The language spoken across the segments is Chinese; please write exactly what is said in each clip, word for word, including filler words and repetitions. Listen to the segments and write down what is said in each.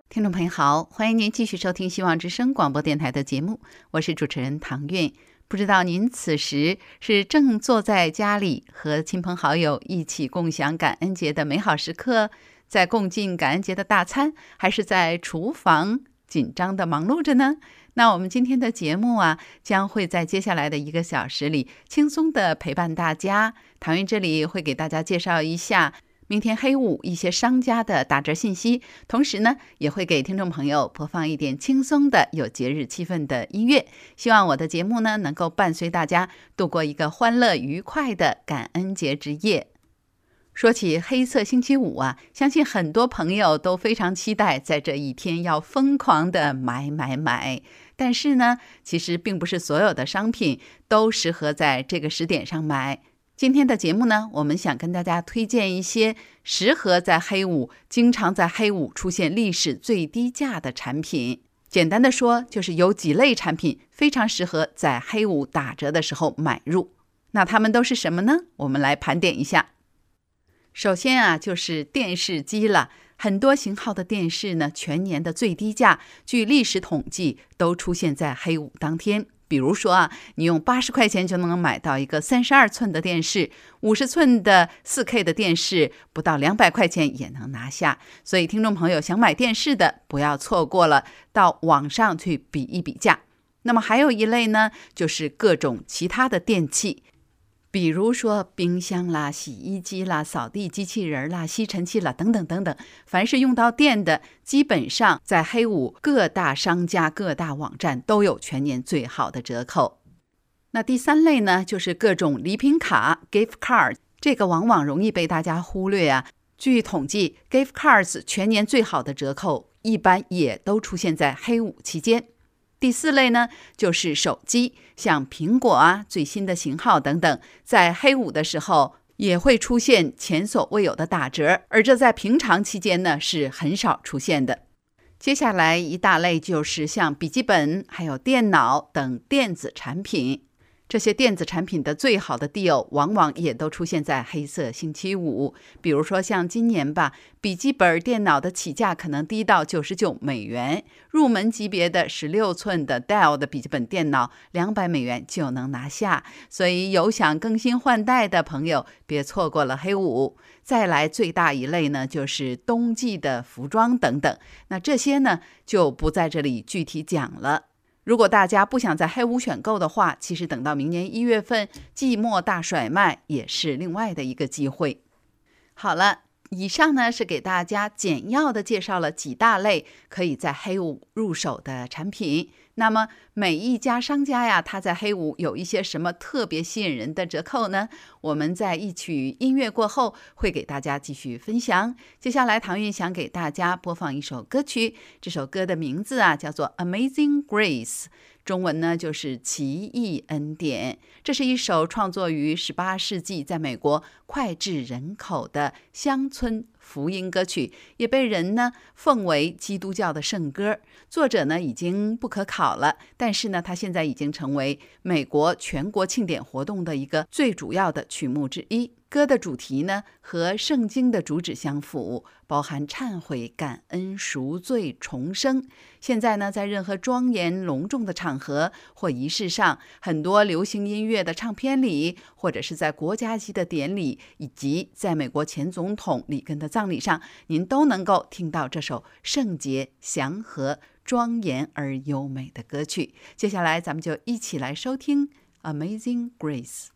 听众朋友好，欢迎您继续收听希望之声广播电台的节目，我是主持人唐韵。不知道您此时是正坐在家里和亲朋好友一起共享感恩节的美好时刻，在共进感恩节的大餐，还是在厨房紧张的忙碌着呢？那我们今天的节目啊，将会在接下来的一个小时里轻松的陪伴大家。唐韵这里会给大家介绍一下明天黑五一些商家的打折信息，同时呢，也会给听众朋友播放一点轻松的有节日气氛的音乐。希望我的节目呢，能够伴随大家度过一个欢乐愉快的感恩节之夜。说起黑色星期五啊，相信很多朋友都非常期待在这一天要疯狂的买买买。但是呢，其实并不是所有的商品都适合在这个时点上买。今天的节目呢，我们想跟大家推荐一些适合在黑五、经常在黑五出现历史最低价的产品。简单的说，就是有几类产品非常适合在黑五打折的时候买入。那它们都是什么呢？我们来盘点一下。首先啊，就是电视机了。很多型号的电视呢，全年的最低价，据历史统计，都出现在黑五当天。比如说啊，你用八十块钱就能买到一个三十二寸的电视，五十寸的 四 K 的电视，不到两百块钱也能拿下。所以听众朋友想买电视的，不要错过了，到网上去比一比价。那么还有一类呢，就是各种其他的电器。比如说冰箱啦、洗衣机啦、扫地机器人啦、吸尘器啦等等等等，凡是用到电的，基本上在黑五各大商家、各大网站都有全年最好的折扣。那第三类呢，就是各种礼品卡 gift card， 这个往往容易被大家忽略啊。据统计 gift cards 全年最好的折扣一般也都出现在黑五期间。第四类呢，就是手机，像苹果啊、最新的型号等等，在黑五的时候也会出现前所未有的打折，而这在平常期间呢是很少出现的。接下来一大类就是像笔记本、还有电脑等电子产品。这些电子产品的最好的 deal 往往也都出现在黑色星期五。比如说像今年吧，笔记本电脑的起价可能低到九十九美元，入门级别的十六寸的 Dell 的笔记本电脑两百美元就能拿下。所以有想更新换代的朋友，别错过了黑五。再来最大一类呢，就是冬季的服装等等。那这些呢，就不在这里具体讲了。如果大家不想在黑五选购的话，其实等到明年一月份季末大甩卖也是另外的一个机会。好了，以上呢是给大家简要的介绍了几大类可以在黑五入手的产品。那么每一家商家呀，他在黑五有一些什么特别吸引人的折扣呢？我们在一曲音乐过后会给大家继续分享。接下来唐韵想给大家播放一首歌曲，这首歌的名字啊叫做 Amazing Grace， 中文呢就是奇异恩典。这是一首创作于十八世纪在美国脍炙人口的乡村福音歌曲，也被人呢奉为基督教的圣歌。作者呢已经不可考了，但是呢他现在已经成为美国全国庆典活动的一个最主要的曲目之一。歌的主题呢和圣经的主旨相符，包含忏悔、感恩、赎罪、重生。现在呢在任何庄严隆重的场合或仪式上，很多流行音乐的唱片里，或者是在国家级的典礼，以及在美国前总统里根的葬礼上，您都能够听到这首圣洁、祥和、庄严而优美的歌曲。接下来咱们就一起来收聽 Amazing Grace。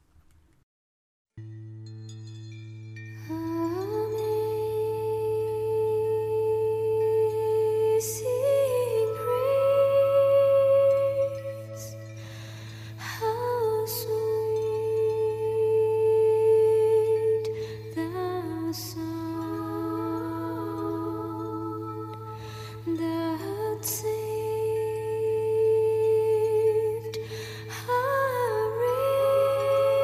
Saved a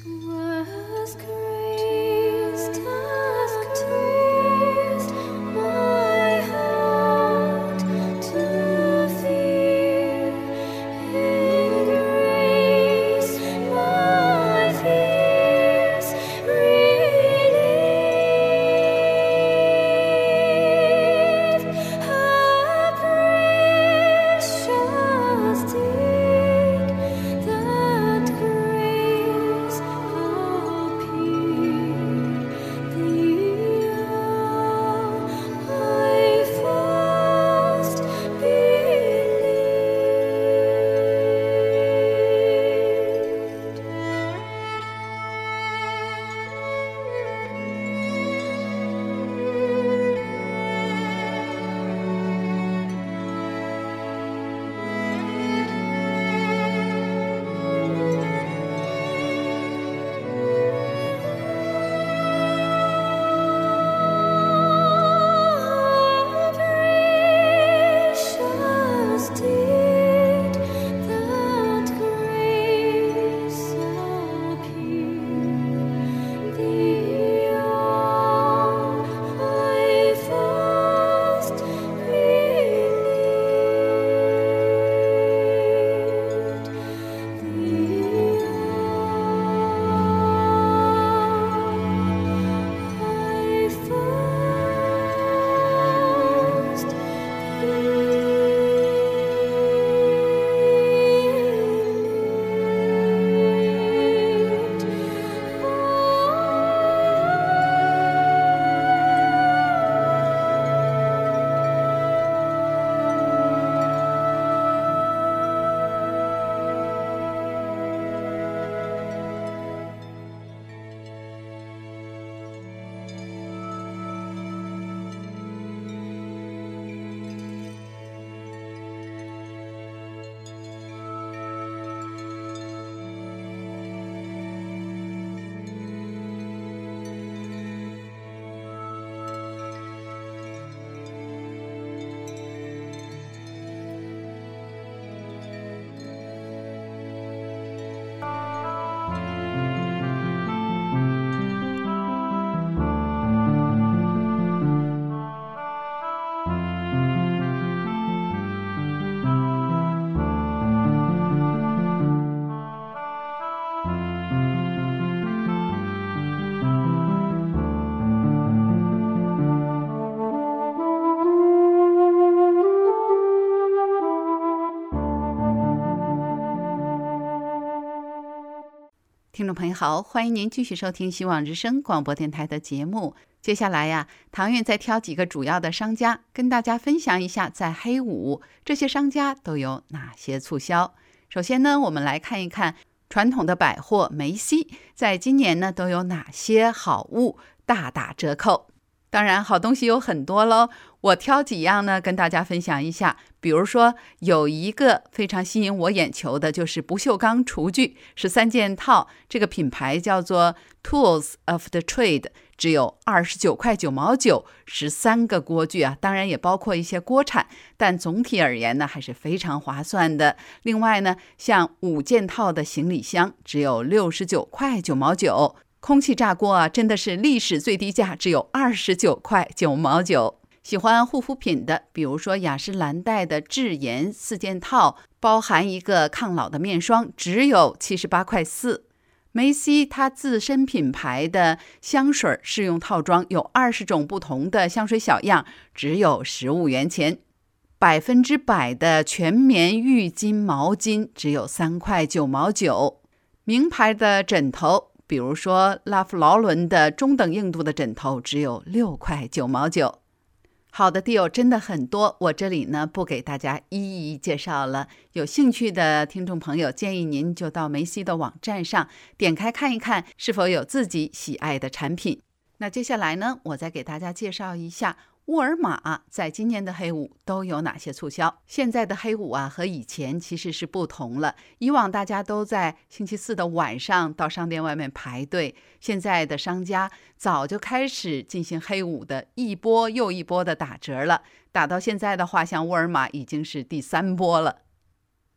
听众朋友好，欢迎您继续收听希望之声广播电台的节目。接下来呀，唐韵再挑几个主要的商家跟大家分享一下，在黑五这些商家都有哪些促销。首先呢，我们来看一看传统的百货梅西在今年呢都有哪些好物大打折扣。当然好东西有很多咯，我挑几样呢跟大家分享一下。比如说有一个非常吸引我眼球的，就是不锈钢厨具，是三件套，这个品牌叫做 Tools of the Trade， 只有二十九块九毛九，十三个锅具啊，当然也包括一些锅铲，但总体而言呢还是非常划算的。另外呢，像五件套的行李箱只有六十九块九毛九，空气炸锅啊，真的是历史最低价，只有二十九块九毛九。喜欢护肤品的，比如说雅诗兰黛的智妍四件套，包含一个抗老的面霜，只有七十八块四。梅西它自身品牌的香水试用套装有二十种不同的香水小样，只有十五元钱。百分之百的全棉浴巾毛巾只有三块九毛九。名牌的枕头，比如说拉夫劳伦的中等硬度的枕头只有六块九毛九。好的 deal 真的很多，我这里呢不给大家一一介绍了。有兴趣的听众朋友，建议您就到梅西的网站上点开看一看，是否有自己喜爱的产品。那接下来呢，我再给大家介绍一下沃尔玛在今年的黑五都有哪些促销。现在的黑五啊和以前其实是不同了，以往大家都在星期四的晚上到商店外面排队，现在的商家早就开始进行黑五的一波又一波的打折了，打到现在的话，像沃尔玛已经是第三波了。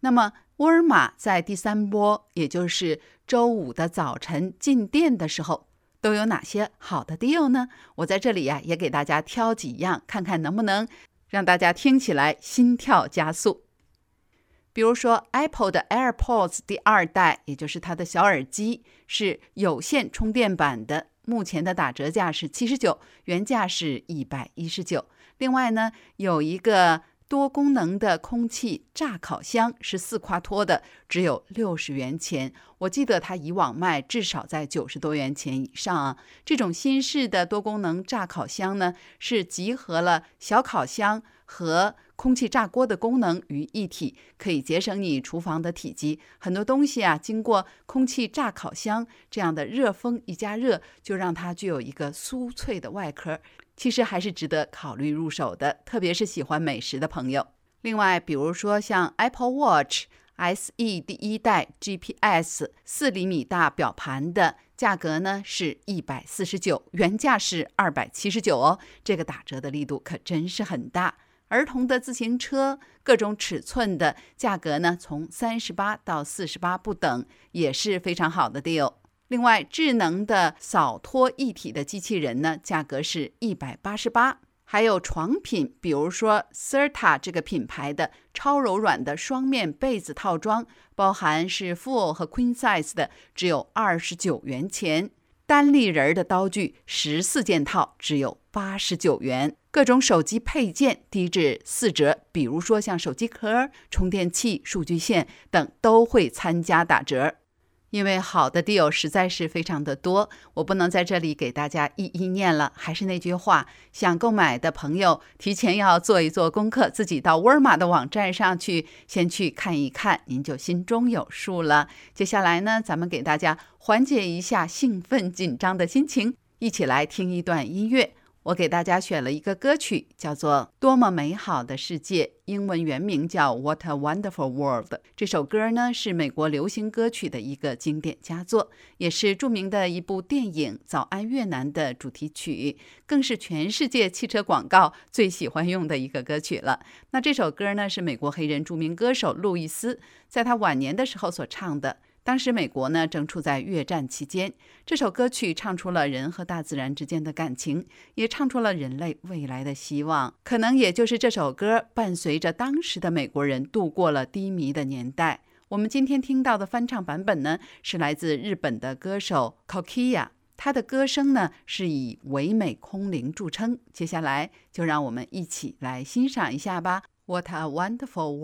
那么沃尔玛在第三波，也就是周五的早晨进店的时候，都有哪些好的 deal 呢？我在这里呀、啊，也给大家挑几样，看看能不能让大家听起来心跳加速。比如说 Apple 的 AirPods 第二代，也就是它的小耳机，是有线充电版的，目前的打折价是七十九，原价是一百一十九。另外呢，有一个多功能的空气炸烤箱，是四夸脱的，只有六十元钱。我记得它以往卖至少在九十多元钱以上啊。这种新式的多功能炸烤箱呢，是集合了小烤箱和空气炸锅的功能于一体，可以节省你厨房的体积。很多东西啊，经过空气炸烤箱这样的热风一加热，就让它具有一个酥脆的外壳。其实还是值得考虑入手的，特别是喜欢美食的朋友。另外，比如说像 Apple Watch S E 第一代 G P S 四厘米大表盘的价格呢是一百四十九，原价是二百七十九哦，这个打折的力度可真是很大。儿童的自行车各种尺寸的价格呢，从三十八到四十八不等，也是非常好的 deal。另外，智能的扫拖一体的机器人呢，价格是一百八十八。还有床品，比如说 Serta 这个品牌的超柔软的双面被子套装，包含是 Full 和 Queen Size 的，只有二十九元钱。单立人的刀具十四件套，只有八十九元。各种手机配件低至四折，比如说像手机壳、充电器、数据线等都会参加打折。因为好的 deal 实在是非常的多，我不能在这里给大家一一念了。还是那句话，想购买的朋友提前要做一做功课，自己到沃尔玛的网站上去先去看一看，您就心中有数了。接下来呢，咱们给大家缓解一下兴奋紧张的心情，一起来听一段音乐。我给大家选了一个歌曲，叫做《多么美好的世界》，英文原名叫 What a Wonderful World。 这首歌呢是美国流行歌曲的一个经典佳作，也是著名的一部电影《早安越南》的主题曲，更是全世界汽车广告最喜欢用的一个歌曲了。那这首歌呢是美国黑人著名歌手路易斯在他晚年的时候所唱的。当时美国呢正处在越战期间，这首歌曲唱出了人和大自然之间的感情，也唱出了人类未来的希望。可能也就是这首歌伴随着当时的美国人度过了低迷的年代。我们今天听到的翻唱版本呢，是来自日本的歌手 Kokiya， 他的歌声呢是以唯美空灵著称。接下来就让我们一起来欣赏一下吧。 What a Wonderful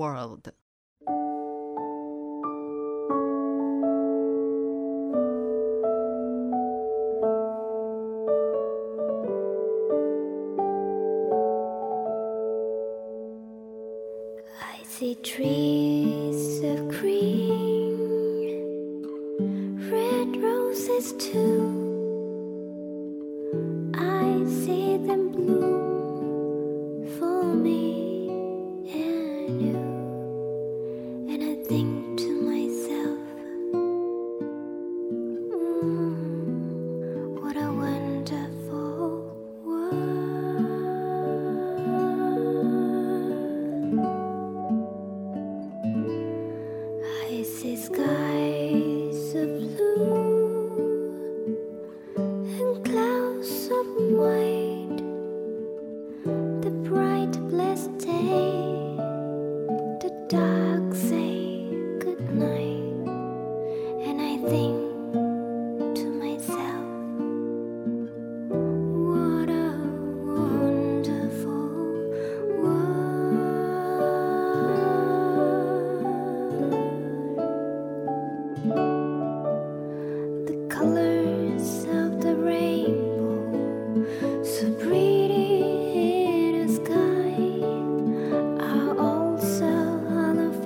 World。See trees of green, red roses too. I see them bloom for me and you. And I think to myself, mm, what a wonderful world.I see skies of blue and clouds of white, the bright blessed day, the dark say good night, and I think to myself, what a wonderful world.The colors of the rainbow, so pretty in the sky, are also on the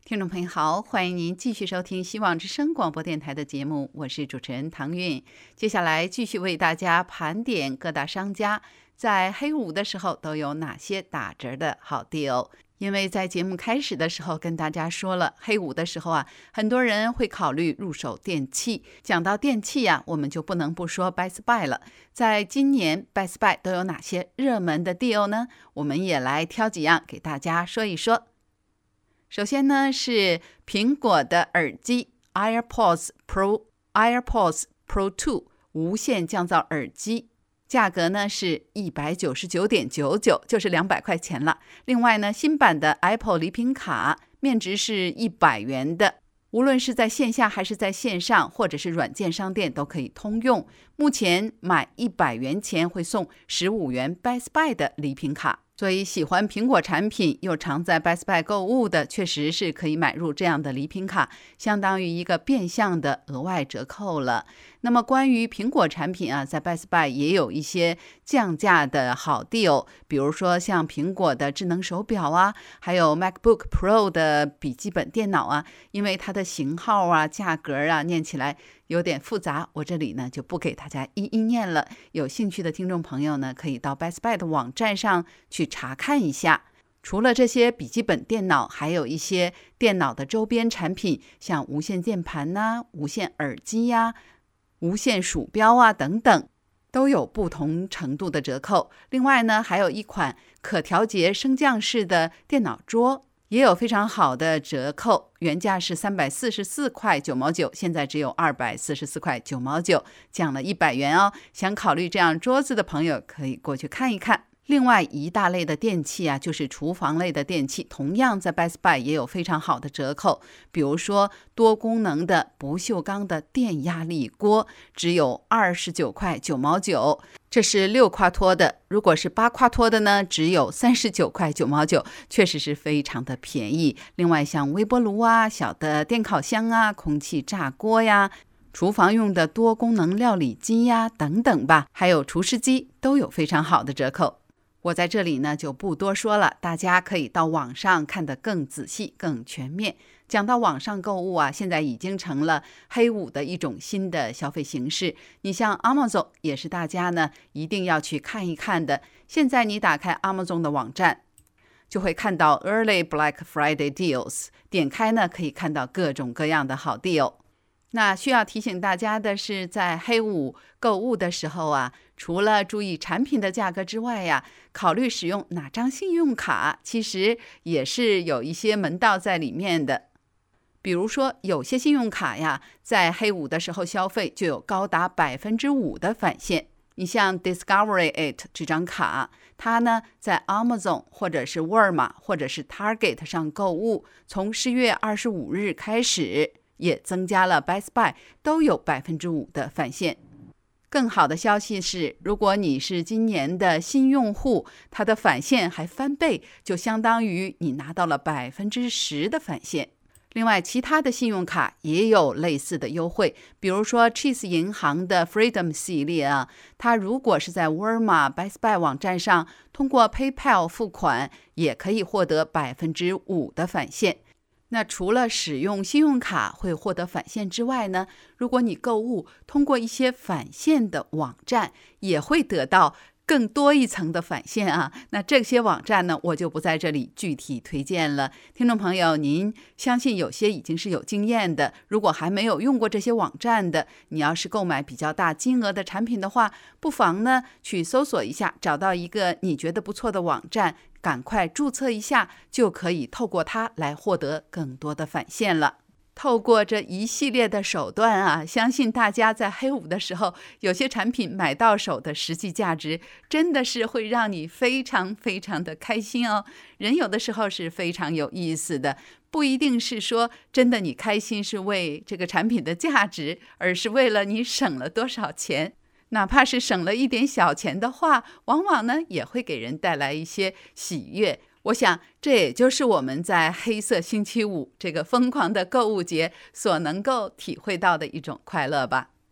听众朋友好，欢迎您继续收听希望之声广播电台的节目，我是主持人唐韵。接下来继续为大家盘点各大商家在黑五的时候都有哪些打折的好 deal。因为在节目开始的时候跟大家说了，黑五的时候啊，很多人会考虑入手电器。讲到电器啊，我们就不能不说 Best Buy 了。在今年 Best Buy 都有哪些热门的 deal 呢？我们也来挑几样给大家说一说。首先呢是苹果的耳机 AirPods Pro AirPods Pro 二 无线降噪耳机，价格呢是一百九十九点九九，就是两百块钱了。另外呢，新版的 Apple 礼品卡面值是一百元的，无论是在线下还是在线上，或者是软件商店都可以通用。目前买一百元钱会送十五元 Best Buy 的礼品卡。所以喜欢苹果产品又常在 Best Buy 购物的，确实是可以买入这样的礼品卡，相当于一个变相的额外折扣了。那么关于苹果产品啊，在 Best Buy 也有一些降价的好 deal， 比如说像苹果的智能手表啊，还有 MacBook Pro 的笔记本电脑啊，因为它的型号啊、价格啊念起来有点复杂，我这里呢就不给大家一一念了。有兴趣的听众朋友呢，可以到 Best Buy 的网站上去查看一下。除了这些笔记本电脑，还有一些电脑的周边产品，像无线键盘呐、无线耳机呀、无线鼠标啊等等，都有不同程度的折扣。另外呢，还有一款可调节升降式的电脑桌，也有非常好的折扣，原价是三百四十四块九毛九，现在只有二百四十四块九毛九，降了一百元哦。想考虑这样桌子的朋友可以过去看一看。另外一大类的电器啊，就是厨房类的电器，同样在 Best Buy 也有非常好的折扣。比如说多功能的不锈钢的电压力锅，只有二十九块九毛九，这是六夸脱的。如果是八夸脱的呢，只有三十九块九毛九，确实是非常的便宜。另外像微波炉啊、小的电烤箱啊、空气炸锅呀、厨房用的多功能料理机呀等等吧，还有厨师机都有非常好的折扣。我在这里呢就不多说了，大家可以到网上看得更仔细、更全面。讲到网上购物啊，现在已经成了黑五的一种新的消费形式。你像 Amazon 也是大家呢一定要去看一看的。现在你打开 Amazon 的网站，就会看到 Early Black Friday Deals， 点开呢可以看到各种各样的好 deal。那需要提醒大家的是，在黑五购物的时候啊，除了注意产品的价格之外呀，考虑使用哪张信用卡，其实也是有一些门道在里面的。比如说，有些信用卡呀，在黑五的时候消费就有高达百分之五的返现。你像 Discovery It 这张卡，它呢在 Amazon 或者是沃尔玛或者是 Target 上购物，从十月二十五日开始，也增加了 Best Buy 都有百分之五的返现。更好的消息是，如果你是今年的新用户，它的返现还翻倍，就相当于你拿到了百分之十的返现。另外，其他的信用卡也有类似的优惠，比如说 Chase 银行的 Freedom 系列啊，它如果是在沃尔玛 Best Buy 网站上通过 PayPal 付款，也可以获得百分之五的返现。那除了使用信用卡会获得返现之外呢，如果你购物通过一些返现的网站，也会得到更多一层的返现啊。那这些网站呢，我就不在这里具体推荐了。听众朋友，您相信有些已经是有经验的，如果还没有用过这些网站的，你要是购买比较大金额的产品的话，不妨呢去搜索一下，找到一个你觉得不错的网站，赶快注册一下，就可以透过它来获得更多的返现了。透过这一系列的手段啊，相信大家在黑五的时候，有些产品买到手的实际价值真的是会让你非常非常的开心哦。人有的时候是非常有意思的，不一定是说真的你开心是为这个产品的价值，而是为了你省了多少钱。哪怕是省了一点小钱的话，往往呢也会给人带来一些喜悦。我想这也就是我们在黑色星期五这个疯狂的购物节所能够体会到的一种快乐吧。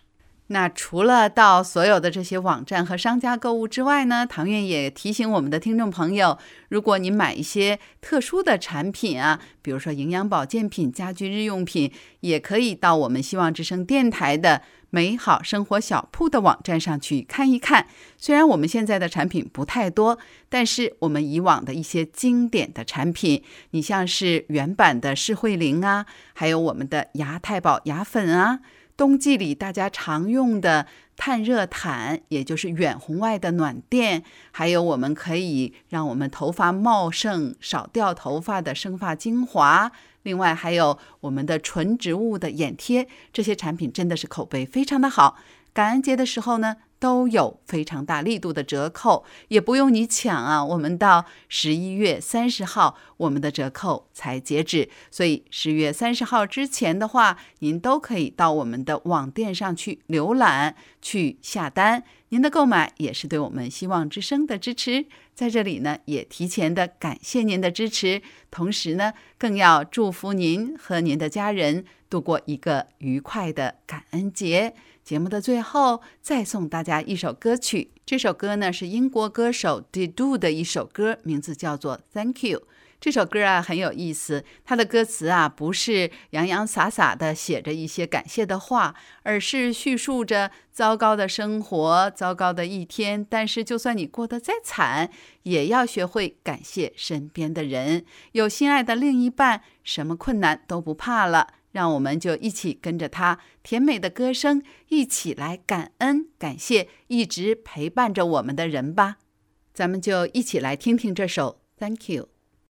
那除了到所有的这些网站和商家购物之外呢，唐苑也提醒我们的听众朋友，如果你买一些特殊的产品啊，比如说营养保健品、家居日用品，也可以到我们希望之声电台的美好生活小铺的网站上去看一看。虽然我们现在的产品不太多，但是我们以往的一些经典的产品，你像是原版的视慧灵啊，还有我们的牙太保牙粉啊，冬季里大家常用的探热毯，也就是远红外的暖垫，还有我们可以让我们头发茂盛少掉头发的生发精华，另外还有我们的纯植物的眼贴，这些产品真的是口碑非常的好。感恩节的时候呢，都有非常大力度的折扣，也不用你抢啊，我们到十一月三十号我们的折扣才截止，所以十月三十号之前的话，您都可以到我们的网店上去浏览去下单，您的购买也是对我们希望之声的支持。在这里呢，也提前的感谢您的支持，同时呢，更要祝福您和您的家人度过一个愉快的感恩节。节目的最后再送大家一首歌曲，这首歌呢是英国歌手 Dido 的一首歌，名字叫做 Thank You。 这首歌啊很有意思，它的歌词啊不是洋洋洒洒的写着一些感谢的话，而是叙述着糟糕的生活，糟糕的一天，但是就算你过得再惨，也要学会感谢身边的人，有心爱的另一半，什么困难都不怕了。让我们就一起跟着他甜美的歌声，一起来感恩感谢一直陪伴着我们的人吧。咱们就一起来听听这首 Thank You。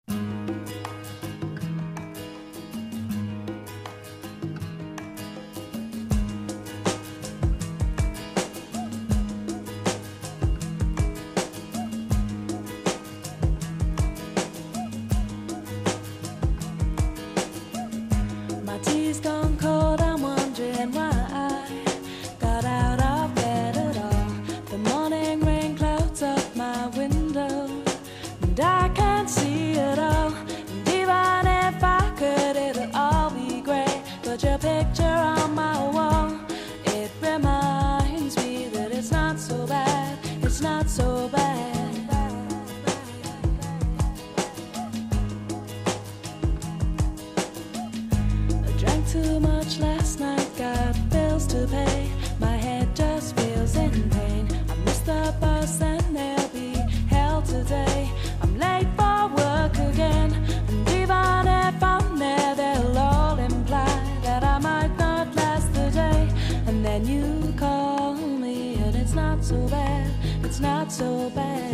Too much last night, got bills to pay. My head just feels in pain. I missed the bus and they'll be hell today. I'm late for work again, and even if I'm there, they'll all imply that I might not last the day. And then you call me, and it's not so bad, it's not so bad.